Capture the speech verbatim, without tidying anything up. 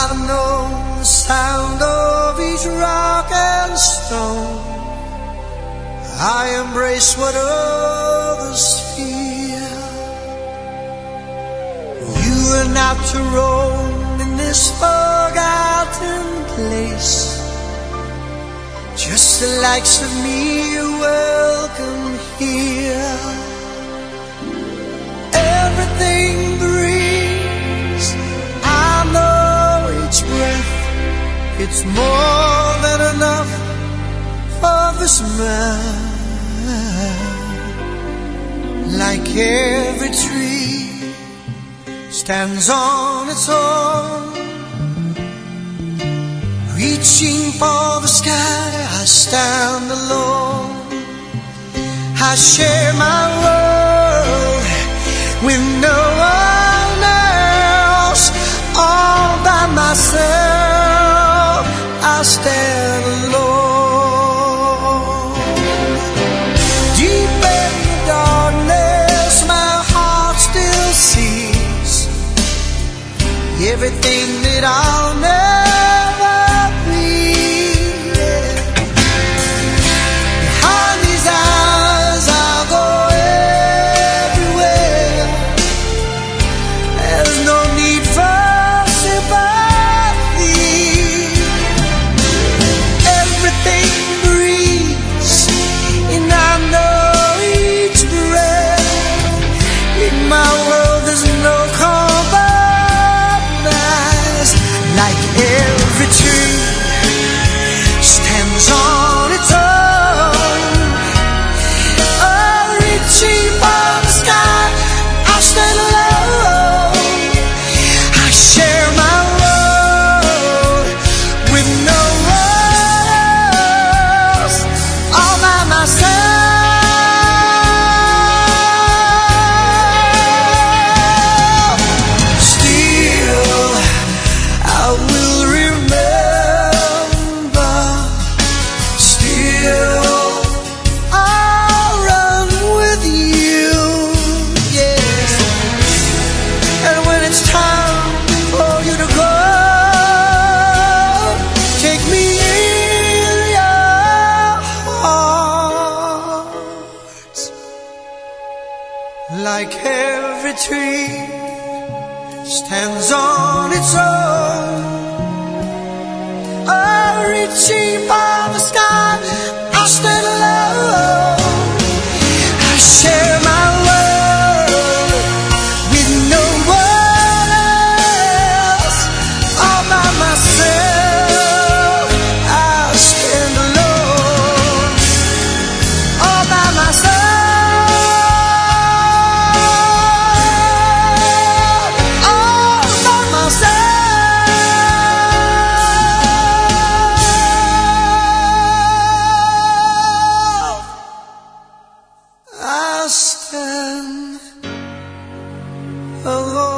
I know the sound of each rock and stone. I embrace what others fear. You are not to roam in this forgotten place. Just the likes of me are welcome here. Everything breathes, I know each breath. It's more than enough for this man. Like every tree stands on its own, reaching for the sky, I stand alone. I share my world with no one else. All by myself, I stand alone. Deep in the darkness, my heart still sees everything that I'll never be. Behind these eyes, I'll go everywhere. There's no need for sympathy. Everything breathes, and I know each breath. In my world, there's no compromise. Like every tree stands on its own, oh, reaching for the sky, I stand alone. I share my world with no one else, all by myself. Still, I will remember. Still, I'll run with you, yes. And when it's time for you to go, take me in your arms. Like every tree stands on its own, oh, reaching for the sky, I stand alone. I share my world with no one else, all by myself. I stand alone, all by myself, all by myself. I stand alone.